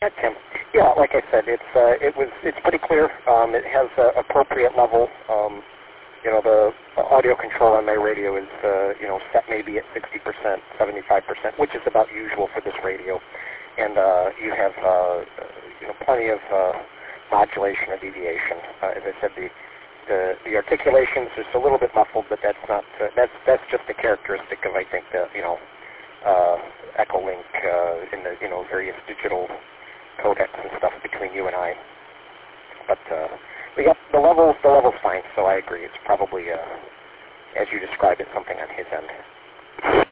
Tim. Yeah, like I said, it's pretty clear. It has an appropriate level. The audio control on my radio is set maybe at 60%, 75%, which is about usual for this radio. And you have plenty of modulation or deviation. As I said, the articulation's just a little bit muffled, but that's not that's just a characteristic of, I think, the Echolink in the various digital codecs and stuff between you and I. But yeah, the level's fine. So I agree. It's probably as you described it, something on his end.